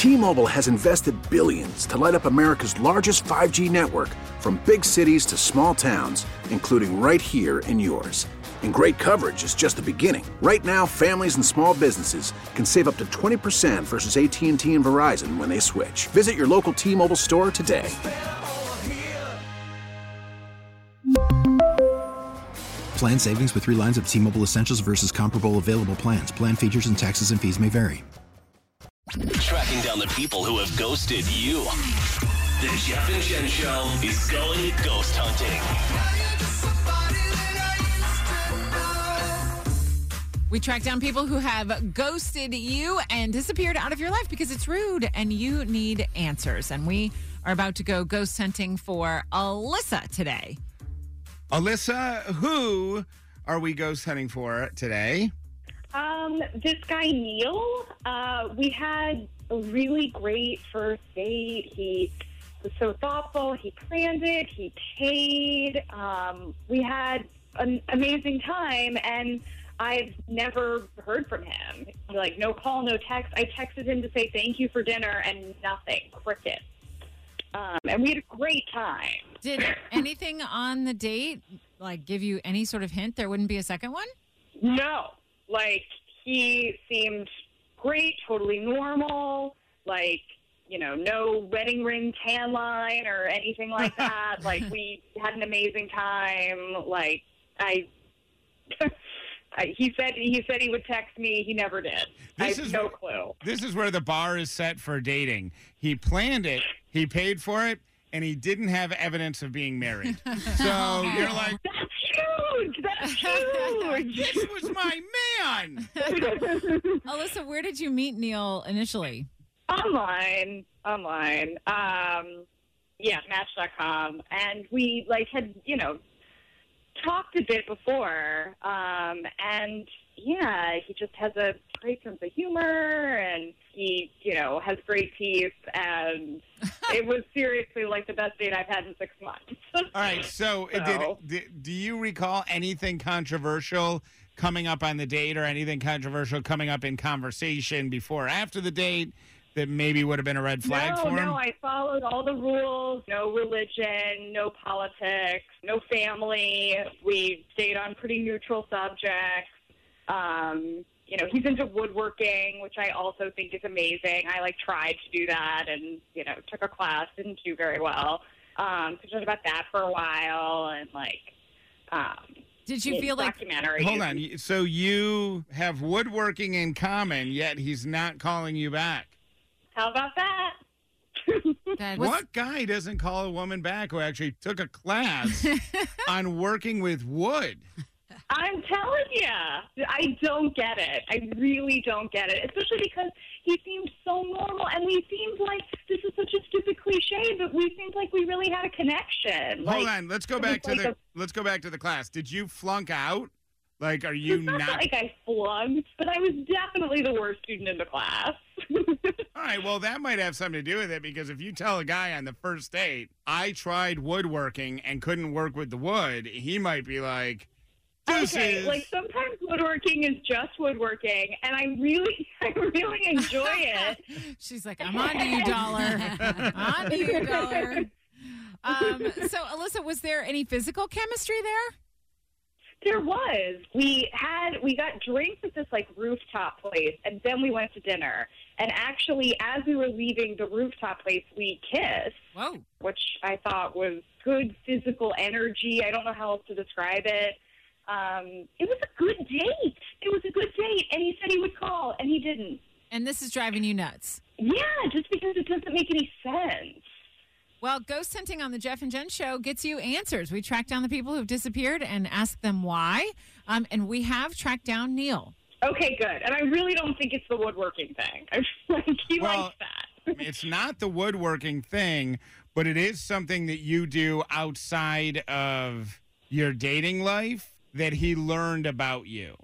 T-Mobile has invested billions to light up America's largest 5G network, from big cities to small towns, including right here in yours. And great coverage is just the beginning. Right now, families and small businesses can save up to 20% versus AT&T and Verizon when they switch. Visit your local T-Mobile store today. Plan savings with 3 lines of T-Mobile Essentials versus comparable available plans. Plan features and taxes and fees may vary. Tracking down the people who have ghosted you. The Jeff and Jen Show is going ghost hunting. We track down people who have ghosted you and disappeared out of your life because it's rude and you need answers. And we are about to go ghost hunting for Alyssa today. Alyssa, who are we ghost hunting for today? This guy, Neil, we had a really great first date. He was so thoughtful. He planned it. He paid. We had an amazing time, and I've never heard from him. Like, no call, no text. I texted him to say thank you for dinner, and nothing. Cricket. And we had a great time. Did anything on the date, like, give you any sort of hint there wouldn't be a second one? No. Like, he seemed great, totally normal, like, you know, no wedding ring tan line or anything like that. Like, we had an amazing time. Like, he said he would text me. He never did. I have no clue. This is where the bar is set for dating. He planned it, he paid for it, and he didn't have evidence of being married. So you're like, That's huge! That's huge! this was my man! Alyssa, where did you meet Neil initially? Online. Yeah, Match.com. And we, like, had, you know, talked a bit before, and yeah, he just has a great sense of humor, and he, you know, has great teeth, and it was seriously like the best date I've had in 6 months. All right, so do you recall anything controversial coming up on the date, or anything controversial coming up in conversation before or after the date that maybe would have been a red flag for him? No, I followed all the rules. No religion, no politics, no family. We stayed on pretty neutral subjects. You know, he's into woodworking, which I also think is amazing. I, like, tried to do that and, you know, took a class, didn't do very well. So talked about that for a while, and, like, did you feel like... Hold on. So you have woodworking in common, yet he's not calling you back. How about that? What guy doesn't call a woman back who actually took a class on working with wood? I'm telling you, I don't get it. I really don't get it, especially because he seemed so normal, and we seemed like, this is such a stupid cliche, but we seemed like we really had a connection. Hold on, let's go back to the class. Did you flunk out? Like, are you not? It's not like I flunked, but I was definitely the worst student in the class. All right, well, that might have something to do with it, because if you tell a guy on the first date, I tried woodworking and couldn't work with the wood, he might be like, okay, like, sometimes woodworking is just woodworking, and I really enjoy it. She's like, I'm on to you, dollar. On to you, dollar. So, Alyssa, was there any physical chemistry there? There was. We got drinks at this, like, rooftop place, and then we went to dinner. And actually, as we were leaving the rooftop place, we kissed. Whoa. Which I thought was good physical energy. I don't know how else to describe it. It was a good date. And he said he would call, and he didn't. And this is driving you nuts. Yeah, just because it doesn't make any sense. Well, ghost hunting on the Jeff and Jen Show gets you answers. We track down the people who've disappeared and ask them why. And we have tracked down Neil. Okay, good. And I really don't think it's the woodworking thing. I like, he likes that. It's not the woodworking thing, but it is something that you do outside of your dating life that he learned about you.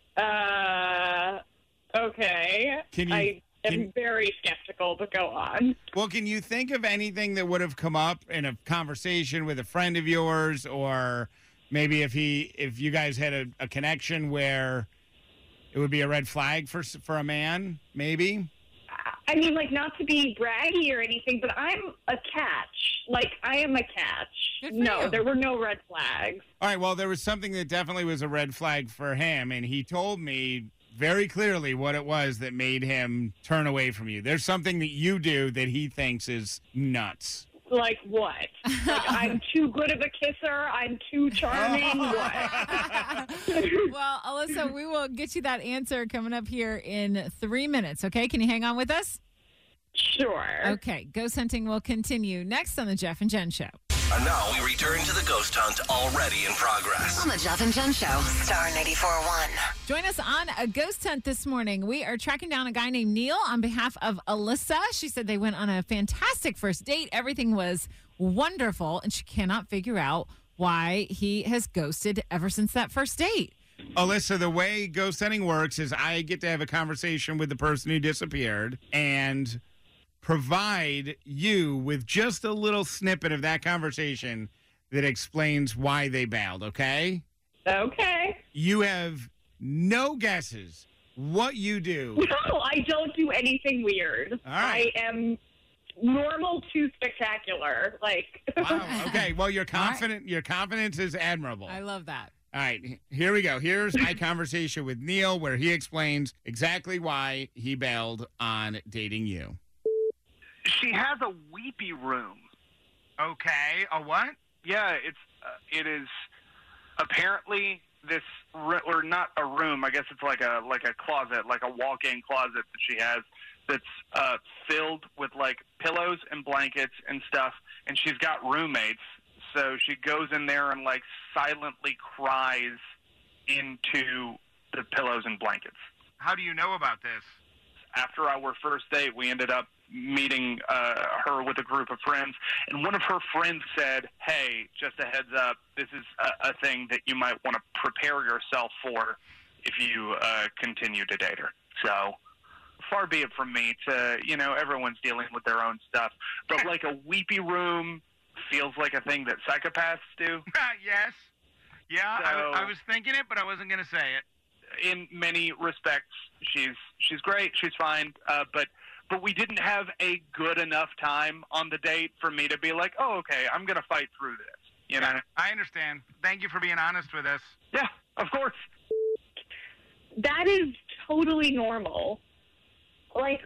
Okay. I'm very skeptical, but go on. Well, can you think of anything that would have come up in a conversation with a friend of yours, or maybe if you guys had a connection where it would be a red flag for a man, maybe? I mean, like, not to be braggy or anything, but I'm a catch. Like, I am a catch. Good for No, you. there were no red flags. All right, well, there was something that definitely was a red flag for him, and he told me very clearly what it was that made him turn away from you. There's something that you do that he thinks is nuts. Like, what? Like, I'm too good of a kisser? I'm too charming? What? Well, Alyssa, we will get you that answer coming up here in 3 minutes, okay? Can you hang on with us? Sure. Okay, ghost hunting will continue next on the Jeff and Jen Show. And now we return to the ghost hunt already in progress. On the Jeff and Jen Show, Star 94.1. Join us on a ghost hunt this morning. We are tracking down a guy named Neil on behalf of Alyssa. She said they went on a fantastic first date. Everything was wonderful, and she cannot figure out why he has ghosted ever since that first date. Alyssa, the way ghost hunting works is I get to have a conversation with the person who disappeared and provide you with just a little snippet of that conversation that explains why they bailed, okay? Okay. You have no guesses what you do. No, I don't do anything weird. All right. I am normal to spectacular. Like, Wow. Okay. Well, you're confident. Your confidence is admirable. I love that. All right. Here we go. Here's my conversation with Neil where he explains exactly why he bailed on dating you. She has a weepy room. Okay. A what? Yeah, it is apparently this or not a room. I guess it's like a closet, like a walk-in closet that she has that's filled with like pillows and blankets and stuff. And she's got roommates, so she goes in there and like silently cries into the pillows and blankets. How do you know about this? After our first date, we ended up meeting her with a group of friends, and one of her friends said, hey, just a heads up, this is a thing that you might want to prepare yourself for if you continue to date her. So far be it from me to, everyone's dealing with their own stuff, but like a weepy room feels like a thing that psychopaths do. Yes. Yeah, So- I was thinking it, but I wasn't going to say it. In many respects, she's great, she's fine, but we didn't have a good enough time on the date for me to be like, oh, okay, I'm going to fight through this. You know? I understand. Thank you for being honest with us. Yeah, of course. that is totally normal. Like,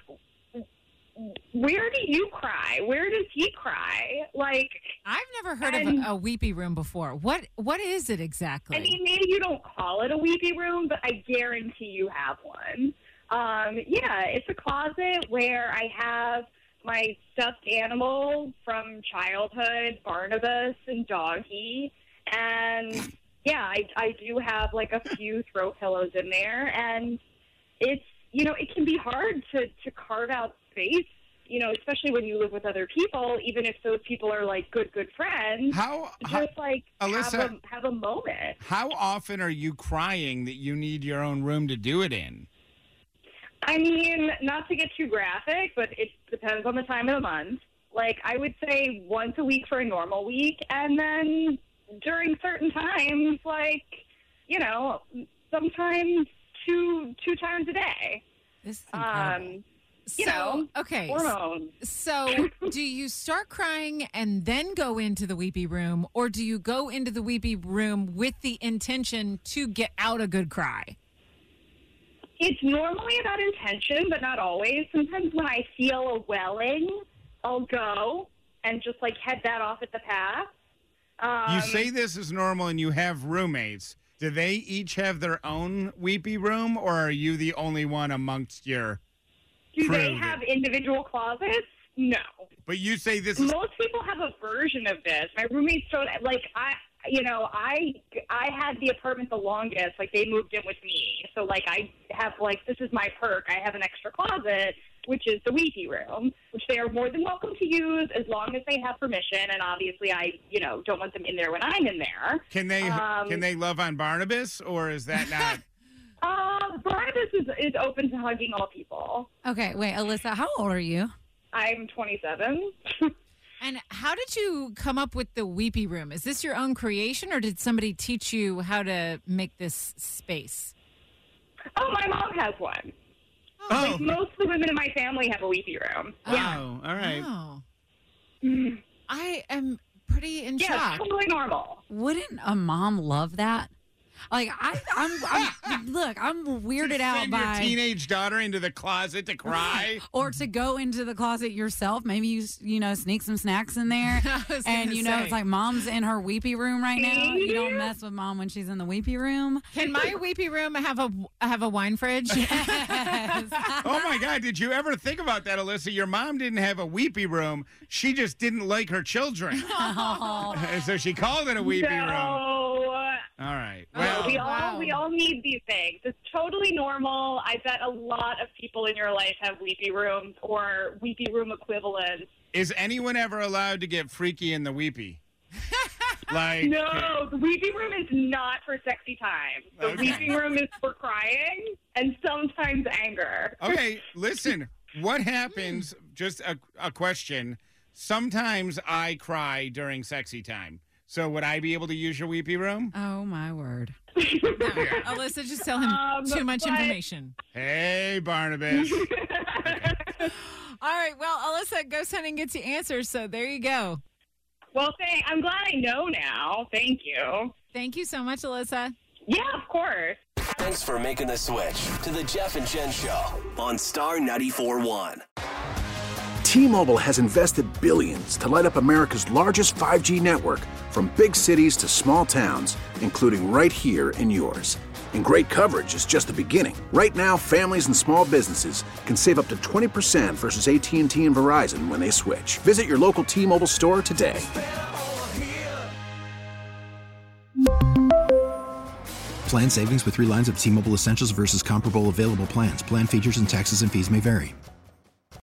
where do you cry? Where does he cry? Like, I've never heard of a weepy room before. What is it exactly? I mean, maybe you don't call it a weepy room, but I guarantee you have one. Yeah, it's a closet where I have my stuffed animal from childhood, Barnabas and Doggy. And yeah, I do have like a few throw pillows in there. And it's, it can be hard to carve out space, especially when you live with other people, even if those people are like good friends. Alyssa, have a moment. How often are you crying that you need your own room to do it in? I mean, not to get too graphic, but it depends on the time of the month. Like, I would say once a week for a normal week, and then during certain times, like, sometimes two times a day. This is incredible. Okay. Hormones. So do you start crying and then go into the weepy room, or do you go into the weepy room with the intention to get out a good cry? It's normally about intention, but not always. Sometimes when I feel a welling, I'll go and just like head that off at the pass. You say this is normal and you have roommates. Do they each have their own weepy room, or are you the only one amongst your Do crew they have individual closets? No. But you say this is... Most people have a version of this. My roommates don't, like, I had the apartment the longest. Like, they moved in with me. So, like, I have, like, this is my perk. I have an extra closet, which is the weepy room, which they are more than welcome to use as long as they have permission. And obviously, I, don't want them in there when I'm in there. Can they love on Barnabas, or is that not... Barnabas is open to hugging all people. Okay, wait, Alyssa, how old are you? I'm 27. And how did you come up with the weepy room? Is this your own creation, or did somebody teach you how to make this space? Oh, my mom has one. Like, most of the women in my family have a weepy room. Wow. All right. Oh. Mm. I am pretty in Yeah, shock. it's totally normal. Wouldn't a mom love that? Like I'm look, I'm weirded out Send by your teenage daughter into the closet to cry. or to go into the closet yourself. Maybe you know sneak some snacks in there, and it's like mom's in her weepy room right now. You don't mess with mom when she's in the weepy room. Can my weepy room have a wine fridge? Yes. Oh my God! Did you ever think about that, Alyssa? Your mom didn't have a weepy room. She just didn't like her children, so she called it a weepy room. All right. Well, we all need these things. It's totally normal. I bet a lot of people in your life have weepy rooms or weepy room equivalents. is anyone ever allowed to get freaky in the weepy? Like, no, the weepy room is not for sexy time. The Okay. weepy room is for crying and sometimes anger. Okay, listen. What happens? Just a question. Sometimes I cry during sexy time. So would I be able to use your weepy room? Oh my word. Alyssa, just tell him too much information. Hey, Barnabas. All right. Well, Alyssa, Ghost Hunting gets you answers, so there you go. Well, I'm glad I know now. Thank you. Thank you so much, Alyssa. Yeah, of course. Thanks for making the switch to the Jeff and Jen Show on Star 94.1. T-Mobile has invested billions to light up America's largest 5G network, from big cities to small towns, including right here in yours. And great coverage is just the beginning. Right now, families and small businesses can save up to 20% versus AT&T and Verizon when they switch. Visit your local T-Mobile store today. Plan savings with 3 lines of T-Mobile Essentials versus comparable available plans. Plan features and taxes and fees may vary.